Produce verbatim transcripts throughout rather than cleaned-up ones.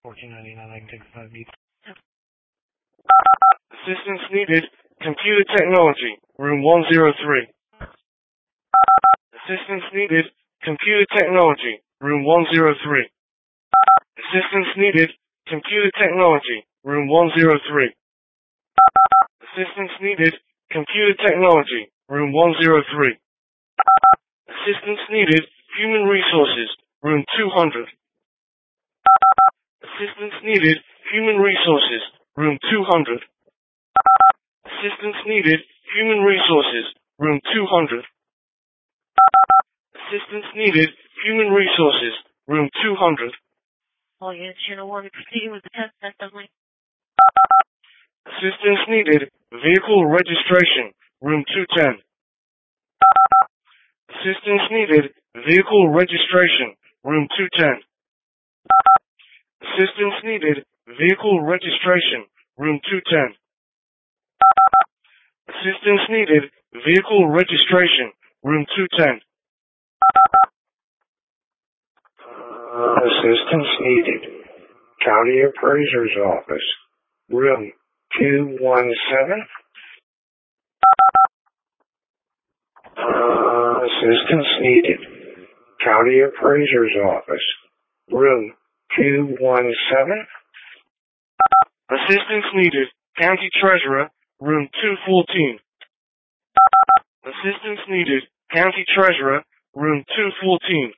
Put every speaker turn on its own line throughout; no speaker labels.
fourteen ninety-nine, I can take five beats.
Assistance needed. Computer technology. Room one oh three. Assistance needed. Computer technology. Room one oh three. Assistance needed. Computer technology. Room one oh three. Assistance needed. Computer technology. Room one oh three. Assistance needed. Human resources. Room two hundred. Assistance needed. Human resources. Room two hundred. Assistance needed. Human resources. Room two hundred. Assistance needed. Human resources. Room two hundred.
All units, channel one, proceeding with the test, test only.
Assistance needed. Vehicle registration. Room two ten. Assistance needed. Vehicle registration. Room two ten. Assistance needed. Vehicle registration. Room two ten. Assistance needed. Vehicle registration. Room two ten.
Uh, assistance needed. County Appraiser's Office. Room two one seven. Uh, assistance needed. County Appraiser's Office. Room two one seven.
Assistance needed. County Treasurer. Room two fourteen. Assistance needed. County Treasurer. Room two fourteen.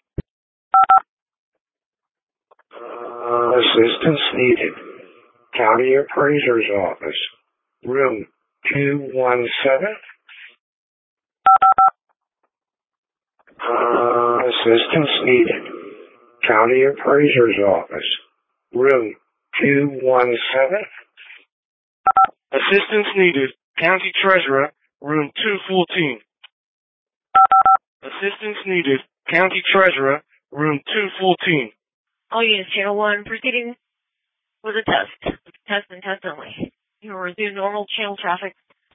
Uh, assistance needed. County Appraiser's Office. Room two one seven. Uh, assistance needed. County Appraiser's Office. Room two one seven.
Assistance needed. County Treasurer. Room two fourteen. Assistance needed. County Treasurer. Room two fourteen.
All units, channel one, proceeding with a test. Test and test only. You will resume normal channel traffic